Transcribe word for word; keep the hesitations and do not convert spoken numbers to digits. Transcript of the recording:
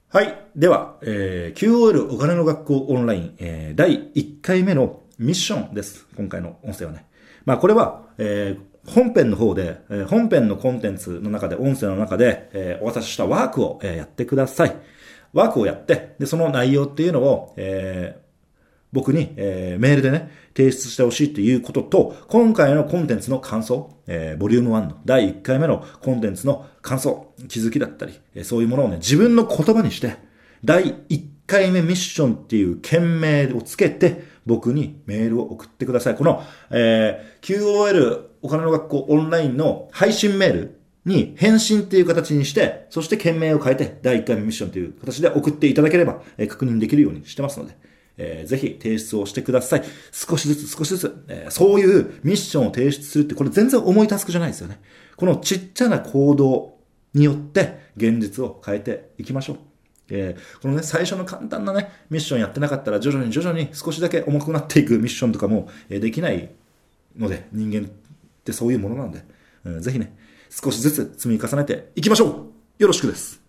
はい。では、えー、キューオーエル お金の学校オンライン、えー、だいいっかいめのミッションです。今回の音声はね。まあこれは、えー、本編の方で、えー、本編のコンテンツの中で、音声の中で、えー、お渡ししたワークを、えー、やってください。ワークをやって、で、その内容っていうのを、えー、僕に、えー、メールでね、提出してほしいっていうことと、今回のコンテンツの感想、えー、ボリュームワンのだいいっかいめのコンテンツの感想、気づきだったり、えー、そういうものをね、自分の言葉にして、だいいっかいめミッションっていう件名をつけて、僕にメールを送ってください。この、えー、キューオーエル お金の学校オンラインの配信メールに返信っていう形にして、そして件名を変えて、だいいっかいめミッションという形で送っていただければ、えー、確認できるようにしてますので、えー、ぜひ提出をしてください。少しずつ少しずつ、えー、そういうミッションを提出するって、これ全然重いタスクじゃないですよね。このちっちゃな行動によって現実を変えていきましょう。えー、このね、最初の簡単なね、ミッションやってなかったら徐々に徐々に少しだけ重くなっていくミッションとかも、えー、できないので、人間ってそういうものなんで、うん、ぜひね、少しずつ積み重ねていきましょう。よろしくです。